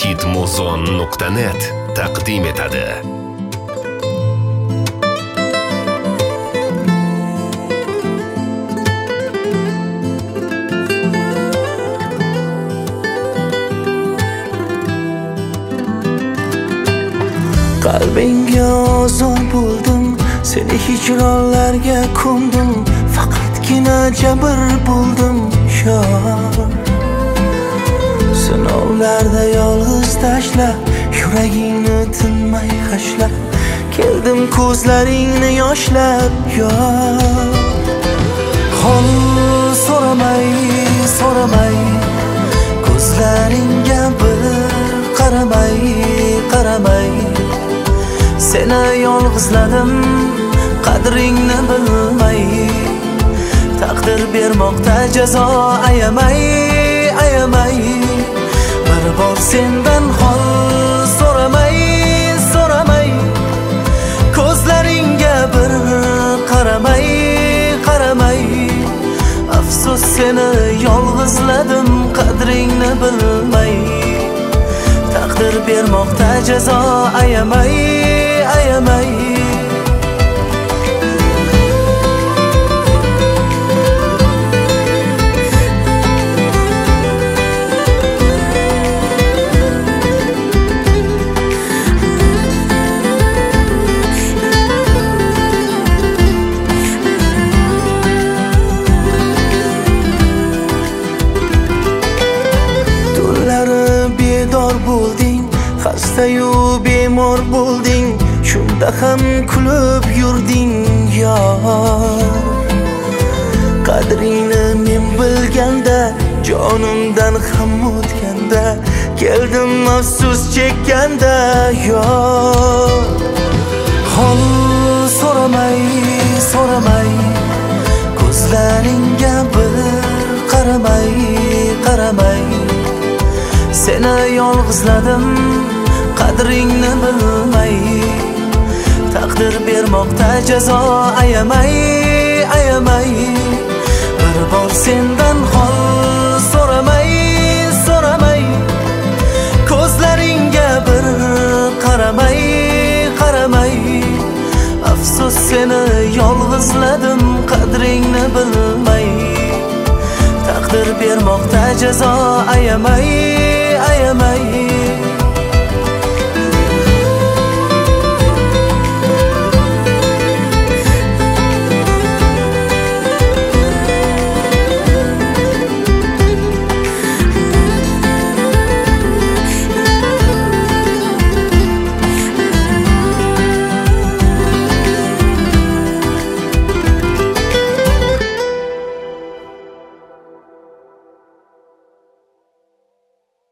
hitmuzon.net taqdim etadi. Qalbingga ozor bo'ldim, seni hijronlarga ko'mdim, faqatgina jabr bo'ldim yor. Sinovlarda yolg'iz tashlab, yuragingni tinmay hashlab, keldim ko'zlaringni yoshlab yor. Hol so'ramay, so'ramay, ko'zlaringga bir qaramay, qaramay, seni yolg'izladim, qadringni bilmay, taqdir bermoqda jazo ayamay, ayamay, bir bor sendan hol so'ramay, so'ramay, ko'zlaringga bir qaramay, qaramay, afsus seni yolg'izladim, qadringni bilmay, taqdir bermoqda jazo ayamay, ayamay. Xastayu bemor bo'lding, shunda ham kulib yurding yor. Qadringni men bilganda, jonimdan ham o'tganda, keldim afsus chekkanda yor. Hol so'ramay, so'ramay, ko'zlaringga bir qaramay, qaramay, seni yolg'izladim, qadringni bilmay, taqdir bermoqda jazo ayamay, ayamay, bir bor sendan hol so'ramay, so'ramay, ko'zlaringga bir qaramay, qaramay, afsus seni yolg'izladim, qadringni bilmay, taqdir bermoqda jazo ayamay, ayamay.